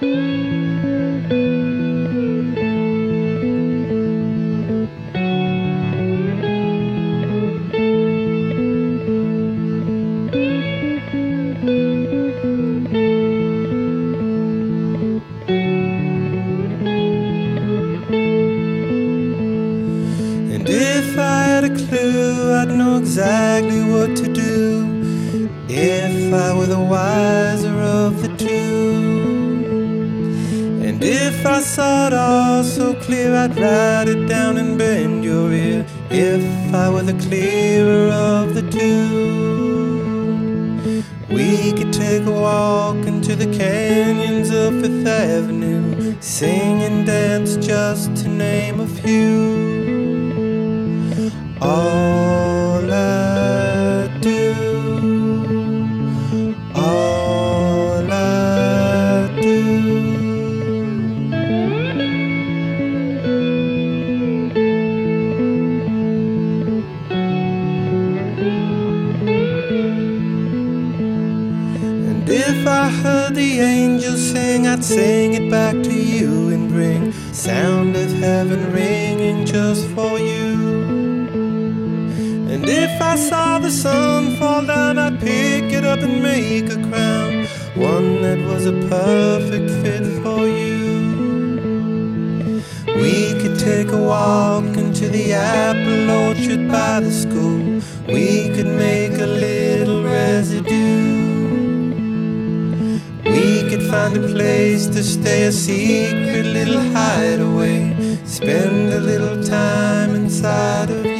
And if I had a clue, I'd know exactly what to do. If I were the wiser of the two. And if I saw it all so clear, I'd write it down and bend your ear. If I were the clearer of the two. We could take a walk into the canyons of Fifth Avenue, sing and dance just to name a few. All I do, all I do. And if I heard the angels sing, I'd sing it back to you and bring sound of heaven ringing just for you. And if I saw the sun fall down, I'd pick it up and make a crown, one that was a perfect fit for you. We could take a walk into the apple orchard by the school. We could make a little residue. We could find a place to stay, a secret little hideaway, spend a little time inside of